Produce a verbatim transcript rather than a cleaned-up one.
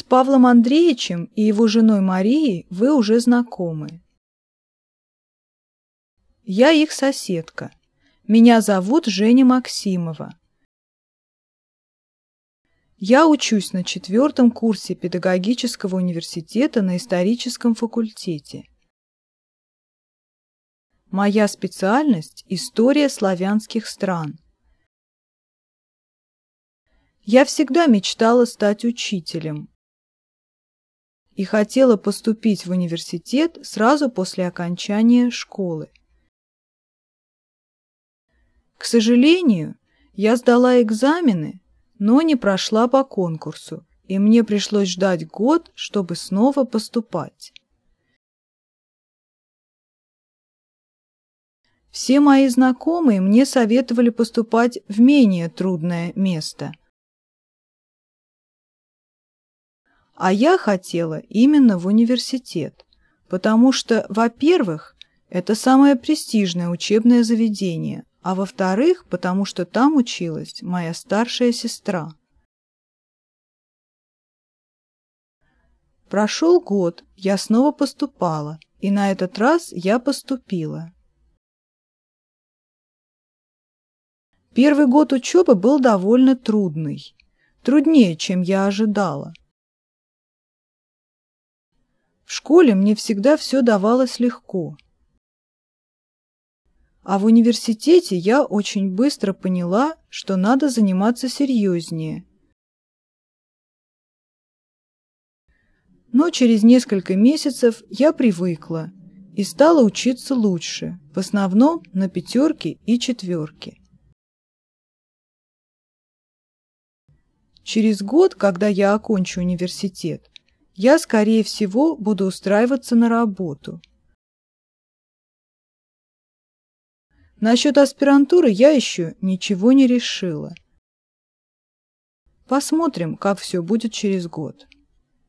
Павлом Андреевичем и его женой Марией вы уже знакомы. Я их соседка. Меня зовут Женя Максимова. Я учусь на четвертом курсе педагогического университета на историческом факультете. Моя специальность – история славянских стран. Я всегда мечтала стать учителем и хотела поступить в университет сразу после окончания школы. К сожалению, я сдала экзамены, но не прошла по конкурсу, и мне пришлось ждать год, чтобы снова поступать. Все мои знакомые мне советовали поступать в менее трудное место. А я хотела именно в университет, потому что, во-первых, это самое престижное учебное заведение, а во-вторых, потому что там училась моя старшая сестра. Прошел год, я снова поступала, и на этот раз я поступила. Первый год учебы был довольно трудный, труднее, чем я ожидала. В школе мне всегда все давалось легко. А в университете я очень быстро поняла, что надо заниматься серьезнее. Но через несколько месяцев я привыкла и стала учиться лучше, в основном на пятерки и четверки. Через год, когда я окончу университет, я, скорее всего, буду устраиваться на работу. Насчет аспирантуры я еще ничего не решила. Посмотрим, как все будет через год.